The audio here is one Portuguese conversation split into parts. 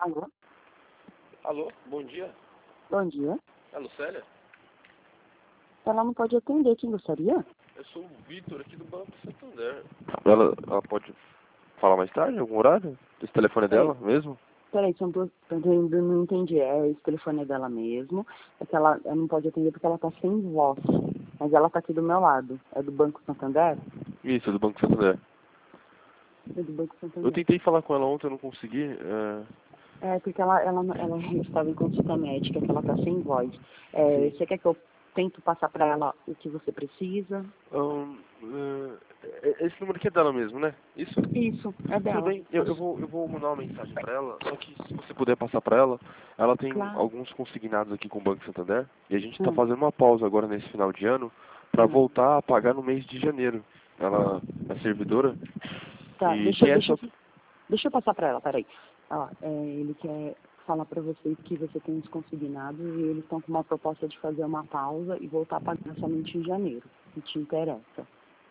Alô? Alô, bom dia. Bom dia. É a Lucélia? Ela não pode atender. Quem gostaria? Eu sou o Vitor aqui do Banco Santander. Ela pode falar mais tarde, algum horário? Esse telefone é dela mesmo? Peraí, eu não entendi. Esse telefone é dela mesmo. É que ela não pode atender porque ela tá sem voz. Mas ela tá aqui do meu lado. É do Banco Santander? Isso, é do Banco Santander. É do Banco Santander. Eu tentei falar com ela ontem, eu não consegui. Porque ela estava em consulta médica, que ela tá sem voz. Você quer que eu tento passar para ela o que você precisa? Esse número aqui é dela mesmo, né? Isso? Isso, é dela. Tudo bem, eu vou mandar uma mensagem para ela, só que se você puder passar para ela, ela tem Claro. alguns consignados aqui com o Banco Santander, e a gente está fazendo uma pausa agora nesse final de ano para voltar a pagar no mês de janeiro. Ela é servidora. Tá, E deixa eu passar para ela, peraí. Ele quer falar para vocês que você tem os consignados e eles estão com uma proposta de fazer uma pausa e voltar a pagar somente em janeiro, se te interessa.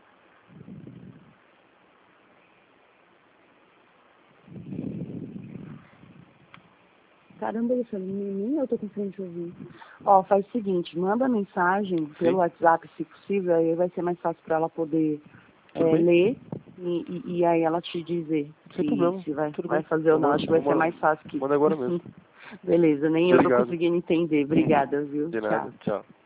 Caramba, isso nem eu tô conseguindo ouvir. Faz o seguinte, manda mensagem pelo WhatsApp, se possível, aí vai ser mais fácil para ela poder ler e aí ela te dizer se vai fazer ou não. Acho que vai ser mais fácil que... Manda agora mesmo. Beleza, nem eu tô conseguindo entender. Obrigada, viu? De nada, tchau.